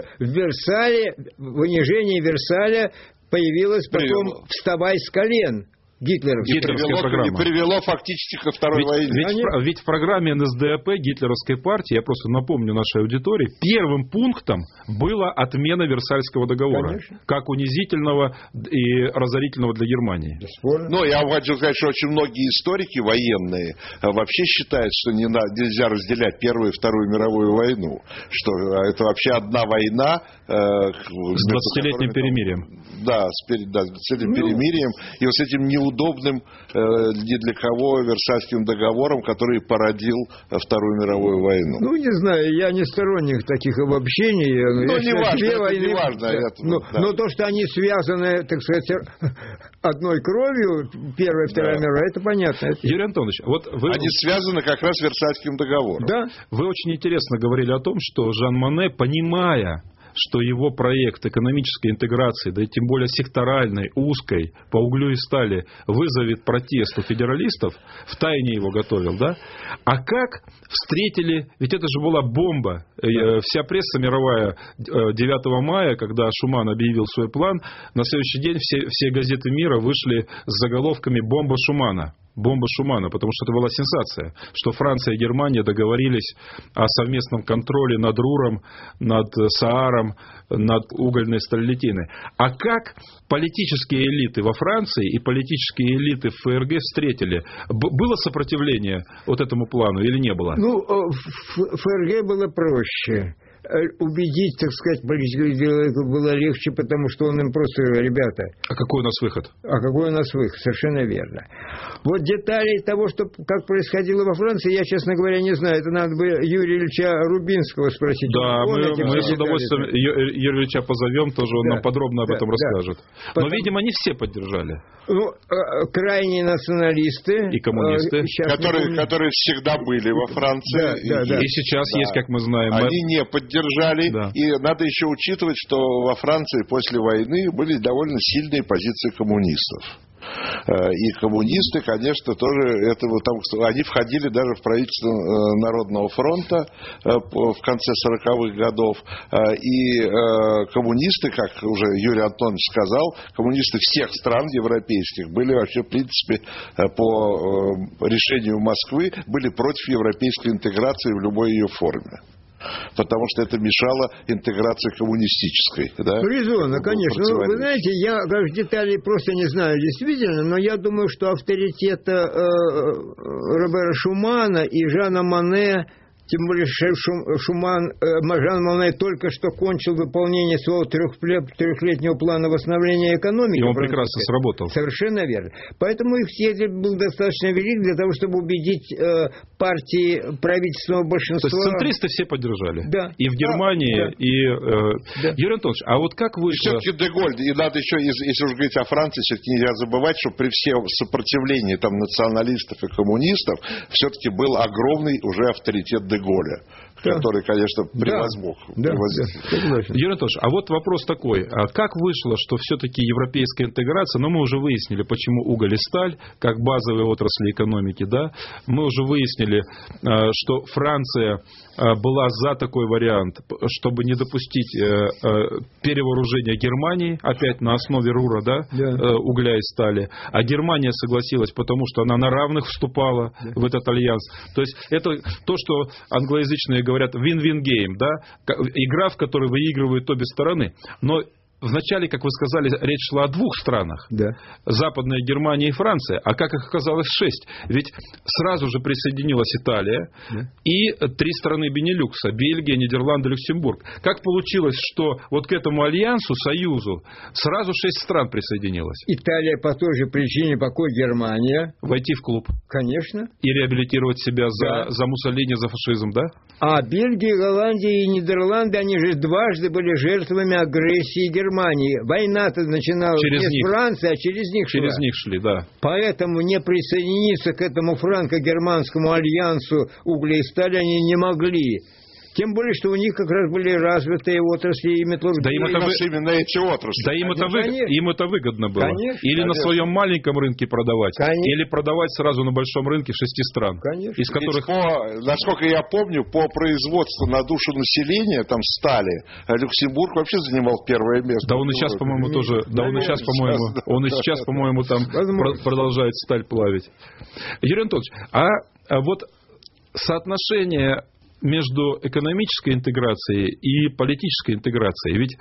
Speaker 4: в унижении Версаля появилась потом «Вставай с колен».
Speaker 2: Гитлеровская программа.
Speaker 3: И привело фактически ко Второй войне.
Speaker 2: Ведь в программе НСДАП гитлеровской партии, я просто напомню нашей аудитории, первым пунктом была отмена Версальского договора.
Speaker 3: Конечно.
Speaker 2: Как унизительного и разорительного для Германии.
Speaker 3: Бесспорно. Ну, я хочу сказать, что очень многие историки военные вообще считают, что нельзя разделять Первую и Вторую мировую войну. Что это вообще одна война.
Speaker 2: С 20-летним перемирием.
Speaker 3: Да, с 20-летним перемирием. И вот с этим неудобным ни для кого Версальским договором, который породил Вторую мировую войну.
Speaker 4: Ну, не знаю, я не сторонник таких обобщений.
Speaker 3: Ну, не важно.
Speaker 4: Но то, что они связаны, так сказать, одной кровью, Первая и Вторая мировая, это понятно.
Speaker 2: Юрий Антонович, вот вы...
Speaker 3: Они связаны как раз с Версальским договором.
Speaker 2: Да. Вы очень интересно говорили о том, что Жан Моне, понимая, что его проект экономической интеграции, да и тем более секторальной, узкой, по углю и стали, вызовет протест у федералистов, втайне его готовил, да? А как встретили, ведь это же была бомба, вся пресса мировая 9 мая, когда Шуман объявил свой план, на следующий день все газеты мира вышли с заголовками «Бомба Шумана». Бомба Шумана, потому что это была сенсация, что Франция и Германия договорились о совместном контроле над Руром, над Сааром, над угольной сталелитиной. А как политические элиты во Франции и политические элиты в ФРГ встретили? Было сопротивление вот этому плану или не было?
Speaker 4: Ну, в ФРГ было проще. убедить, так сказать, политических деловиков было легче, потому что он им просто говорил: ребята...
Speaker 2: А какой у нас выход?
Speaker 4: А какой у нас выход? Совершенно верно. Вот деталей того, что, как происходило во Франции, я, честно говоря, не знаю. Это надо бы Юрия Ильича Рубинского спросить.
Speaker 2: Да, мы с удовольствием Юрия Ильича позовем, тоже он нам подробно об этом расскажет. Но, видимо, не все поддержали.
Speaker 4: Ну, крайние националисты.
Speaker 2: И коммунисты.
Speaker 3: Которые всегда были во Франции.
Speaker 2: И сейчас есть, как мы знаем.
Speaker 3: Они не поддержали. Да. И надо еще учитывать, что во Франции после войны были довольно сильные позиции коммунистов. И коммунисты, конечно, тоже они входили даже в правительство Народного фронта в конце 40-х годов. И коммунисты, как уже Юрий Антонович сказал, коммунисты всех стран европейских были вообще, в принципе, по решению Москвы, были против европейской интеграции в любой ее форме. Потому что это мешало интеграции коммунистической. Да?
Speaker 4: Резонно, конечно. Ну, вы знаете, я, конечно, деталей просто не знаю действительно, но я думаю, что авторитета Робера Шумана и Жана Моне, тем более Жан Моне только что кончил выполнение своего трехлетнего плана восстановления экономики.
Speaker 2: И он прекрасно сработал.
Speaker 4: Совершенно верно. Поэтому их сеть был достаточно велик для того, чтобы убедить партии правительственного большинства. То
Speaker 2: есть центристы все поддержали.
Speaker 4: Да.
Speaker 2: И в Германии, и... Юрий Анатольевич, а вот как вышло...
Speaker 3: Все-таки Деголь, и надо еще, если уж говорить о Франции, все-таки нельзя забывать, что при всем сопротивлении там националистов и коммунистов все-таки был огромный уже авторитет Деголя, который, конечно, превозмог.
Speaker 2: Юрий Анатольевич, а вот вопрос такой. А как вышло, что все-таки европейская интеграция, мы уже выяснили, почему уголь и сталь, как базовые отрасли экономики, да, мы уже выяснили, что Франция была за такой вариант, чтобы не допустить перевооружения Германии, опять на основе РУРа, да, угля и стали. А Германия согласилась, потому что она на равных вступала в этот альянс. То есть это то, что англоязычные говорят win-win game, да, игра, в которой выигрывают обе стороны. Но вначале, как вы сказали, речь шла о двух странах.
Speaker 4: Да.
Speaker 2: Западная Германия и Франция. А как их оказалось 6? Ведь сразу же присоединилась Италия и 3 страны Бенилюкса. Бельгия, Нидерланды, Люксембург. Как получилось, что вот к этому альянсу, союзу, сразу 6 стран присоединилось?
Speaker 4: Италия по той же причине, по какой Германия.
Speaker 2: Войти в клуб.
Speaker 4: Конечно.
Speaker 2: И реабилитировать себя за Муссолини, за фашизм, да?
Speaker 4: А Бельгия, Голландия и Нидерланды, они же дважды были жертвами агрессии Германии. Война-то начиналась не с Франции, а через них шла.
Speaker 2: Через них шли, да.
Speaker 4: Поэтому не присоединиться к этому франко-германскому альянсу угля и стали они не могли. Тем более, что у них как раз были развитые отрасли и металлургии.
Speaker 2: Да
Speaker 3: именно эти отрасли.
Speaker 2: Да им это выгодно было.
Speaker 4: Конечно,
Speaker 2: или на своем маленьком рынке продавать,
Speaker 4: конечно,
Speaker 2: или продавать сразу на большом рынке 6 стран.
Speaker 4: Конечно.
Speaker 2: Из которых...
Speaker 3: насколько я помню, по производству на душу населения, там стали, Люксембург вообще занимал первое место.
Speaker 2: Да он и сейчас, по-моему, тоже. Да он и сейчас, по-моему, он и сейчас, по-моему, там продолжает сталь плавить. Юрий Анатольевич, а вот соотношение между экономической интеграцией и политической интеграцией. Ведь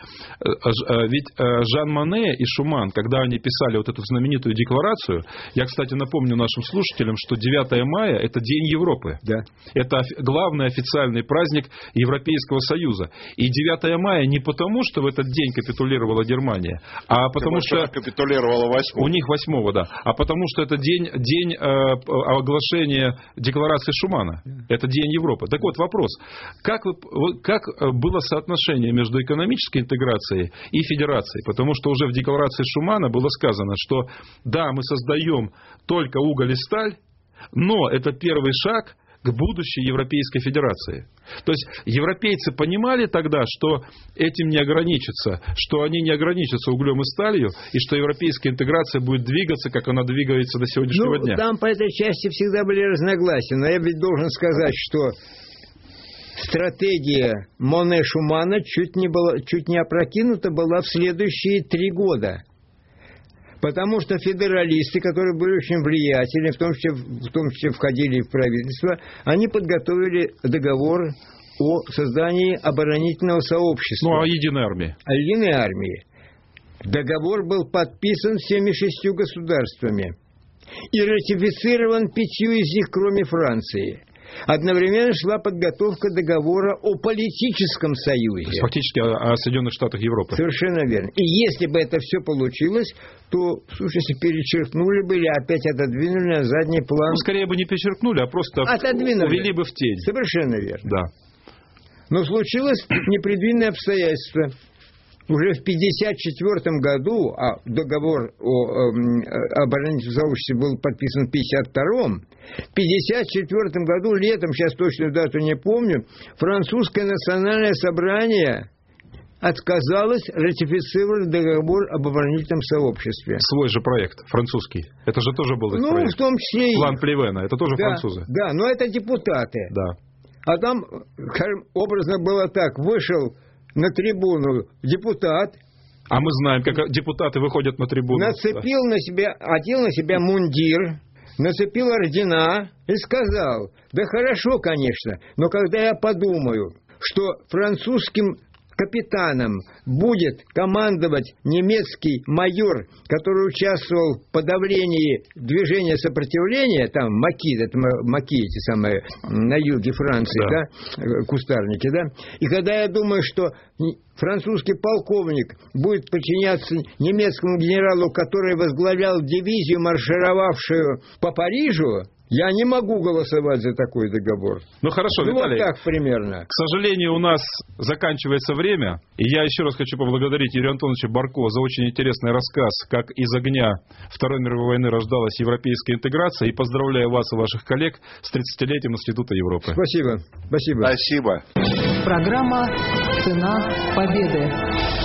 Speaker 2: Жан Моне и Шуман, когда они писали вот эту знаменитую декларацию, я, кстати, напомню нашим слушателям, что 9 мая – это День Европы.
Speaker 4: Да.
Speaker 2: Это главный официальный праздник Европейского Союза. И 9 мая не потому, что в этот день капитулировала Германия, а потому что...
Speaker 3: капитулировала 8-го.
Speaker 2: У них 8-го, да. А потому что это день оглашения декларации Шумана. Это День Европы. Так вот, вопрос. Как было соотношение между экономической интеграцией и федерацией? Потому что уже в декларации Шумана было сказано, что да, мы создаем только уголь и сталь, но это первый шаг к будущей Европейской Федерации. То есть европейцы понимали тогда, что этим не ограничится, что они не ограничатся углем и сталью, и что европейская интеграция будет двигаться, как она двигается до сегодняшнего дня.
Speaker 4: Там по этой части всегда были разногласия, но я ведь должен сказать, что стратегия Моне-Шумана чуть не опрокинута была в следующие 3 года. Потому что федералисты, которые были очень влиятельны, в том числе входили в правительство, они подготовили договор о создании оборонительного сообщества.
Speaker 2: Ну, о единой армии.
Speaker 4: О единой армии. Договор был подписан всеми 6 государствами и ратифицирован 5 из них, кроме Франции. одновременно шла подготовка договора о политическом союзе.
Speaker 2: Фактически о Соединенных Штатах Европы.
Speaker 4: Совершенно верно. И если бы это все получилось, то, слушайте, перечеркнули бы или опять отодвинули на задний план.
Speaker 2: Ну, скорее бы не перечеркнули, а просто увели бы в тень.
Speaker 4: Совершенно верно.
Speaker 2: Да.
Speaker 4: Но случилось непредвиденное обстоятельство. Уже в 1954 году, а договор о оборонительном сообществе был подписан в 1952, в 1954 году, летом, сейчас точную дату не помню, французское национальное собрание отказалось ратифицировать договор об оборонительном сообществе.
Speaker 2: Свой же проект, французский. Это же тоже был их проект.
Speaker 4: В том числе и...
Speaker 2: План Плевена, это тоже французы.
Speaker 4: Да, но это депутаты.
Speaker 2: Да.
Speaker 4: А там, скажем, образно было так, вышел на трибуну депутат.
Speaker 2: А мы знаем, как депутаты выходят на трибуну.
Speaker 4: Нацепил на себя, одел на себя мундир, нацепил ордена и сказал: да хорошо, конечно, но когда я подумаю, что французским капитаном будет командовать немецкий майор, который участвовал в подавлении движения сопротивления, там маки, это маки эти самые на юге Франции, да, кустарники, да, и когда я думаю, что французский полковник будет подчиняться немецкому генералу, который возглавлял дивизию, маршировавшую по Парижу, я не могу голосовать за такой договор.
Speaker 2: Ну хорошо, Виталий.
Speaker 4: Вот так примерно.
Speaker 2: К сожалению, у нас заканчивается время. И я еще раз хочу поблагодарить Юрия Антоновича Баркова за очень интересный рассказ, как из огня Второй мировой войны рождалась европейская интеграция. И поздравляю вас и ваших коллег с 30-летием Института Европы.
Speaker 4: Спасибо. Спасибо.
Speaker 3: Спасибо.
Speaker 1: Программа «Цена победы».